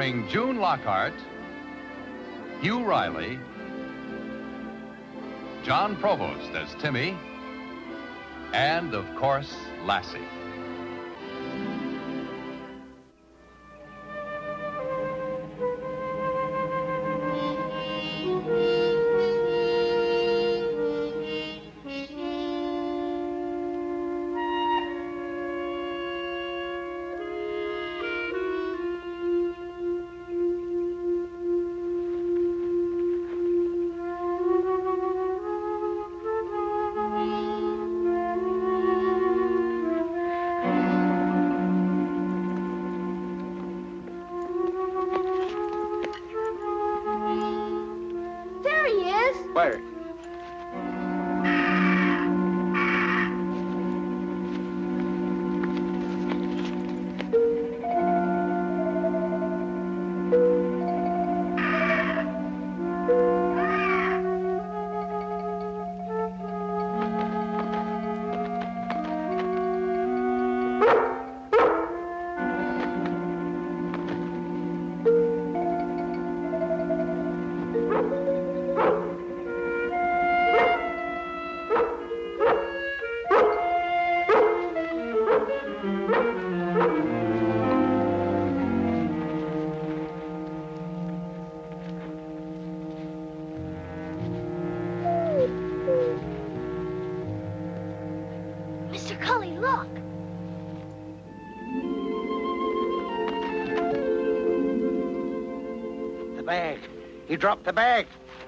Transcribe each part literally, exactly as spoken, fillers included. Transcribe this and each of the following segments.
starring June Lockhart, Hugh Riley, John Provost as Timmy, and, of course, Lassie. Where? Mister Cully, look. The bag. He dropped the bag.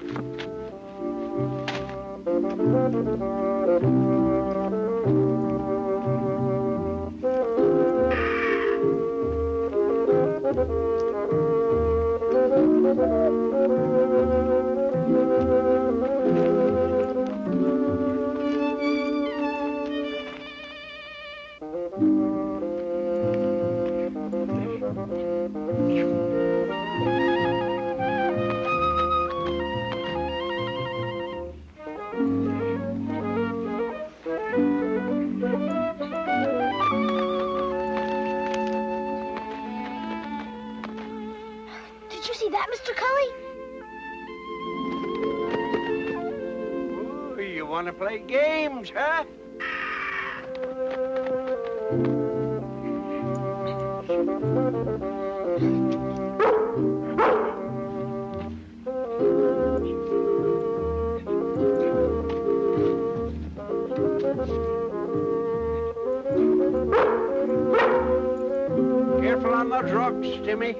Did you see that, Mister Cully? Ooh, you want to play games, huh? Careful on those rocks, Timmy.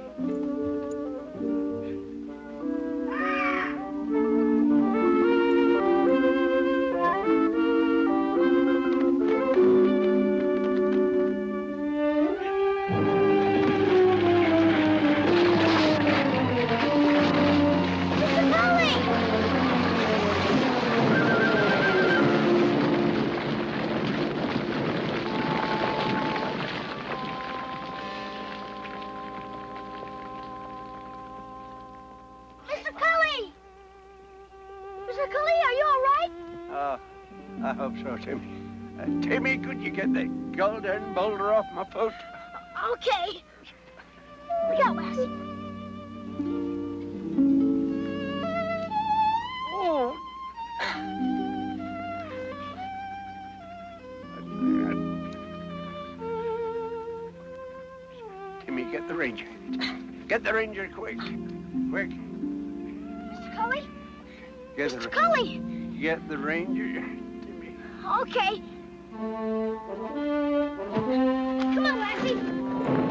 Mister Cully, are you all right? Oh, I hope so, Timmy. Uh, Timmy, could you get the golden boulder off my foot? Okay. Look out, Lassie. Oh. Timmy, get the ranger. Get the ranger quick. Quick. Mister Cully? Get Mister the, Cully! Get the ranger, Timmy. Okay. Come on, Lassie.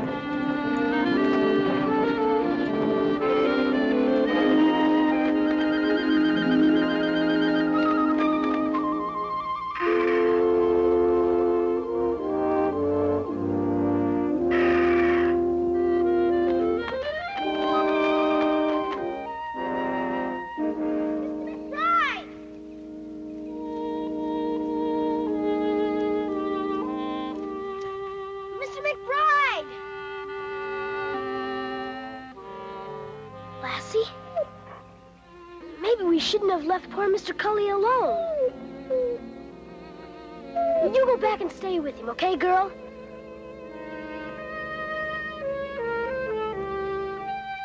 Lassie? Maybe we shouldn't have left poor Mister Cully alone. You go back and stay with him, okay, girl?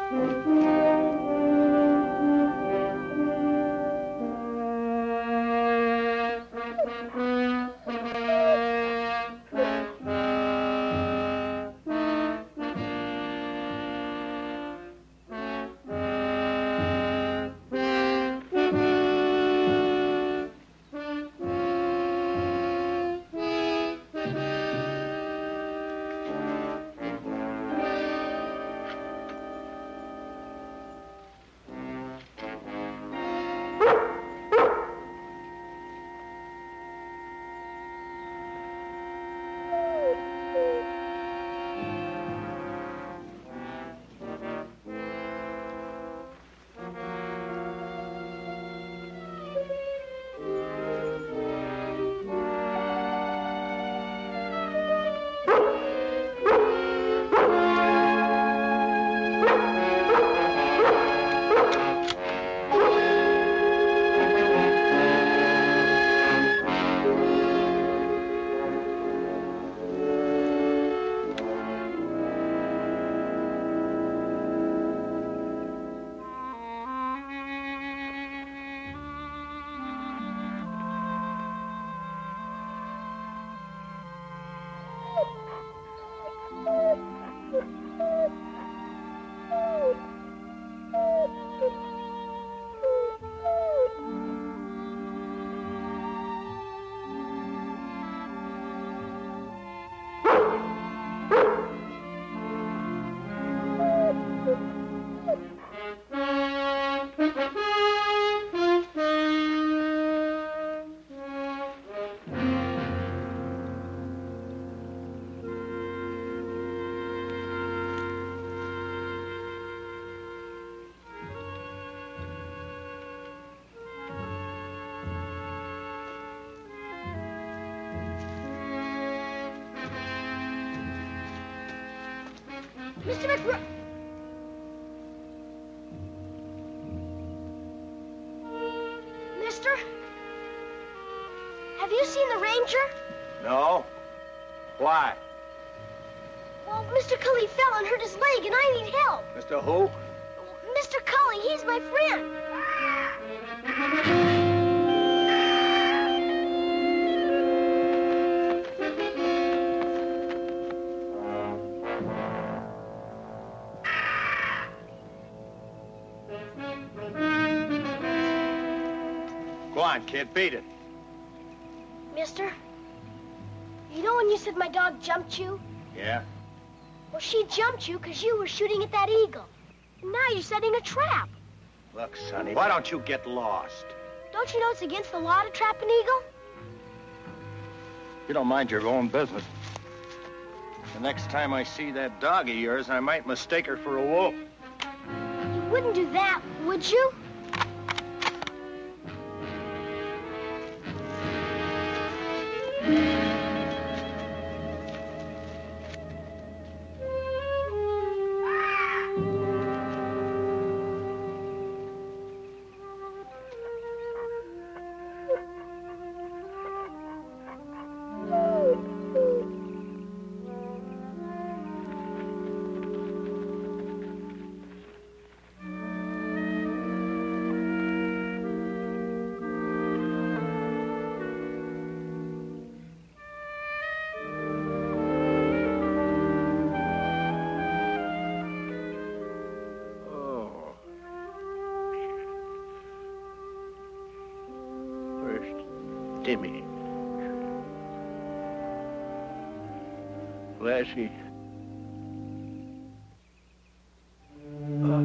Mister McBro... Mister? Have you seen the ranger? No. Why? Well, Mister Cully fell and hurt his leg, and I need help. Mister Who? Mister Cully, he's my friend. Go on, kid, beat it. Mister, you know when you said my dog jumped you? Yeah? Well, she jumped you because you were shooting at that eagle. And now you're setting a trap. Look, Sonny, why don't you get lost? Don't you know it's against the law to trap an eagle? You don't mind your own business. The next time I see that dog of yours, I might mistake her for a wolf. You wouldn't do that, would you? Timmy. Lassie. Oh.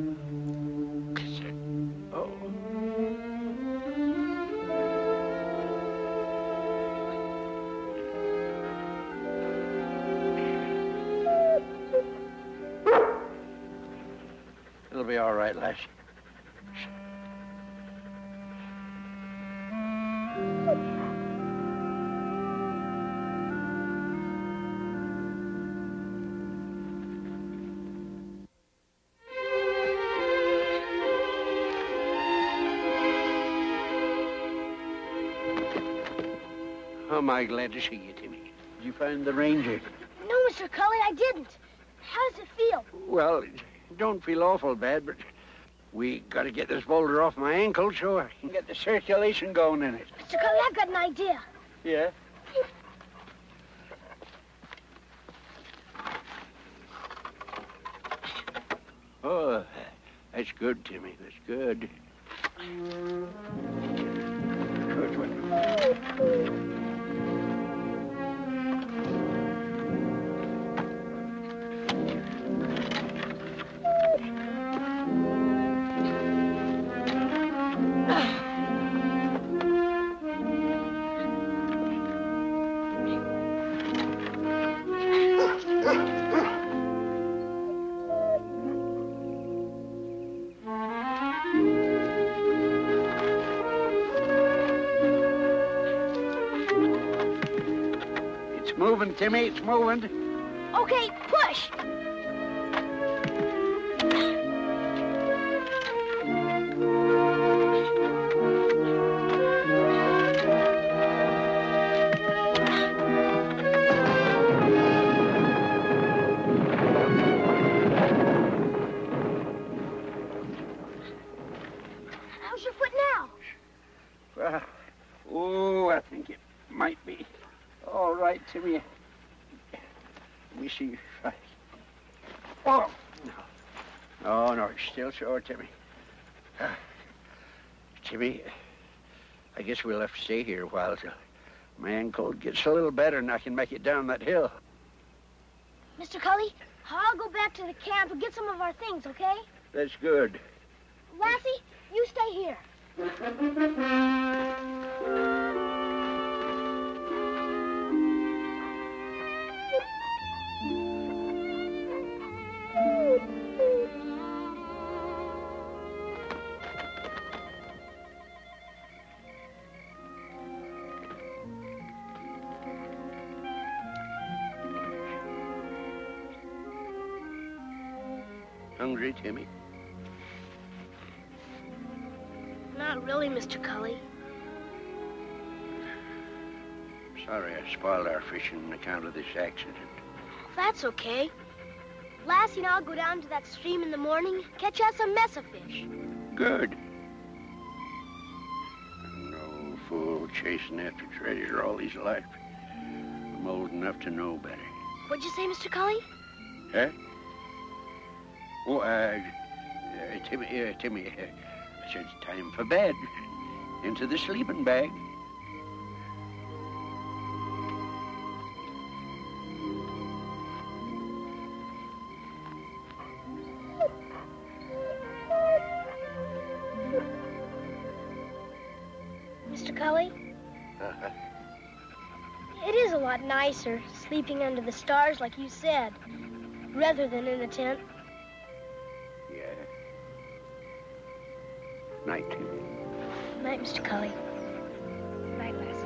Oh. It'll be all right, Lassie. Oh, my, glad to see you, Timmy. Did you find the ranger? No, Mister Cully, I didn't. How does it feel? Well, don't feel awful bad, but we got to get this boulder off my ankle so I can get the circulation going in it. Mister Cully, I've got an idea. Yeah? Oh, that's good, Timmy. That's good. Good one. Moving, Timmy, it's moving. Okay, push. How's your foot now? Well, oh, I think it might be all right, Timmy. Let me see if I... Oh, no. Oh, no, it's still sore, Timmy. Uh, Timmy, I guess we'll have to stay here a while till my ankle gets a little better and I can make it down that hill. Mister Cully, I'll go back to the camp and get some of our things, okay? That's good. Lassie, you stay here. Hungry, Timmy? Not really, Mister Cully. Sorry I spoiled our fishing on account of this accident. That's okay. Lassie and I'll go down to that stream in the morning, catch us a mess of fish. Good. No fool chasing after treasure all his life. I'm old enough to know better. What'd you say, Mister Cully? Huh? Oh, uh, uh Timmy, uh, Timmy, uh, I said it's time for bed. Into the sleeping bag. Mister Cully? Uh-huh. It is a lot nicer sleeping under the stars like you said, rather than in a tent. Yeah. Night, Timmy. Night, Mister Cully. Night, Lassie.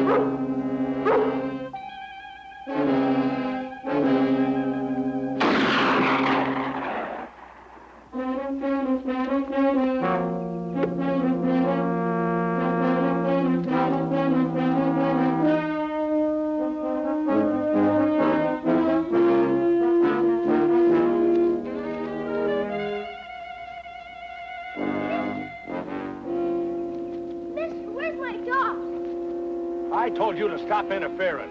I told you to stop interfering.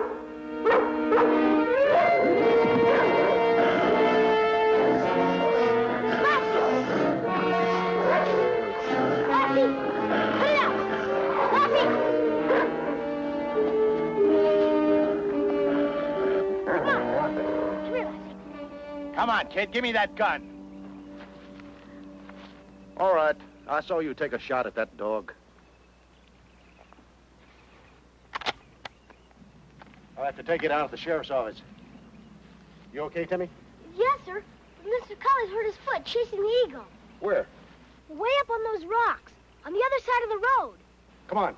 Come on, kid, give me that gun. All right, I saw you take a shot at that dog. I'll have to take you down to the sheriff's office. You okay, Timmy? Yes, sir. Mister Cully's hurt his foot chasing the eagle. Where? Way up on those rocks, on the other side of the road. Come on.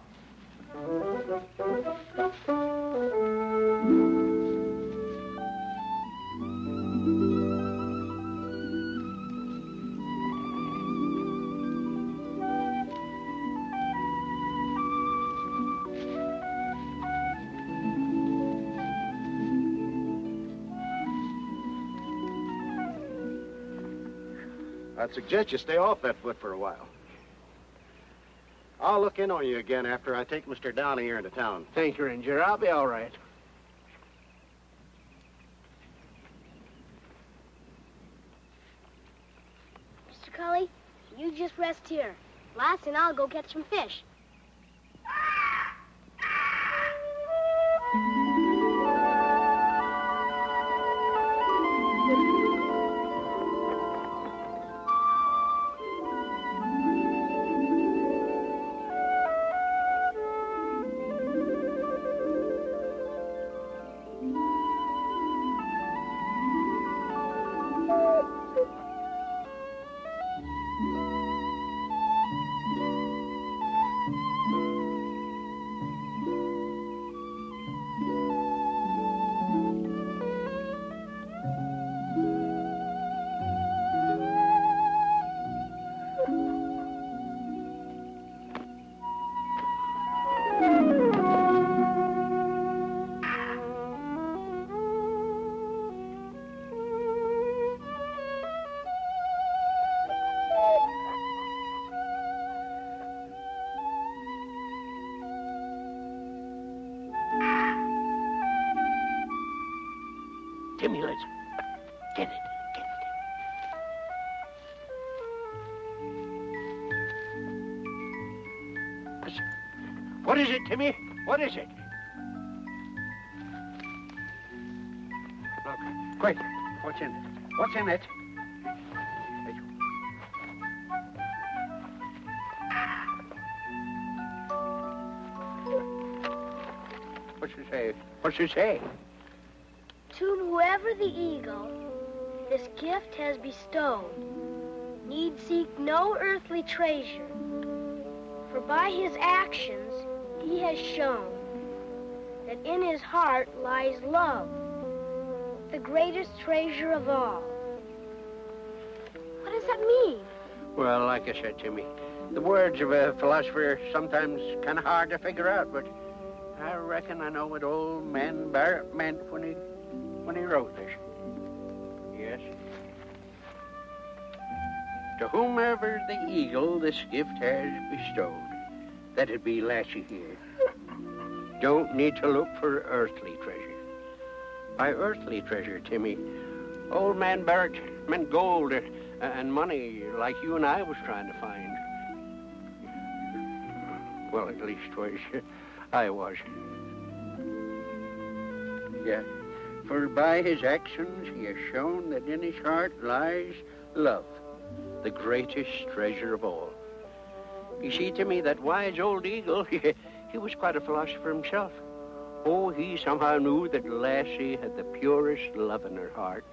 I'd suggest you stay off that foot for a while. I'll look in on you again after I take Mister Downey here into town. Thank you, Ranger. I'll be all right. Mister Cully, you just rest here. Lass and I'll go catch some fish. Timmy, let's get it. Get it. What is it, Timmy? What is it? Look, quick. What's in it? What's in it? What's it say? What's it say? To whoever the eagle this gift has bestowed, need seek no earthly treasure, for by his actions he has shown that in his heart lies love, the greatest treasure of all. What does that mean? Well, like I said, Timmy, the words of a philosopher are sometimes kind of hard to figure out, but I reckon I know what old man Barrett meant when he when he wrote this. Yes. To whomever the eagle this gift has bestowed, that it be Lassie here, don't need to look for earthly treasure. By earthly treasure, Timmy, old man Barrett meant gold uh, and money like you and I was trying to find. Well, at least was I was. Yeah. For by his actions he has shown that in his heart lies love, the greatest treasure of all. You see, Timmy, that wise old eagle, he, he was quite a philosopher himself. Oh, he somehow knew that Lassie had the purest love in her heart.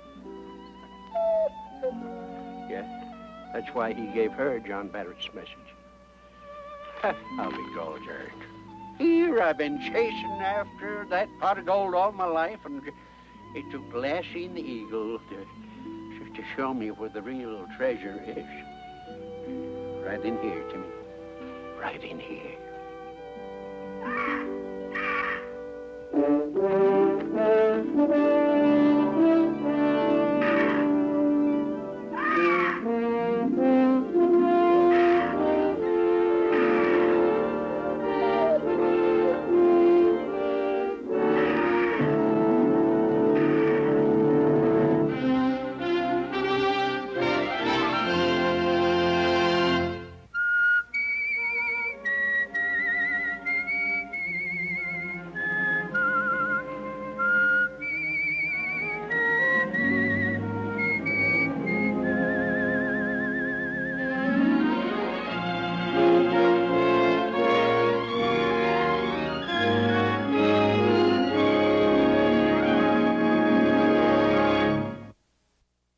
Yeah, that's why he gave her John Barrett's message. How he draws hurt. He sure. I've been chasing after that pot of gold all my life, and it took Lassie and the Eagle to, to show me where the real treasure is. Right in here, Timmy. Right in here.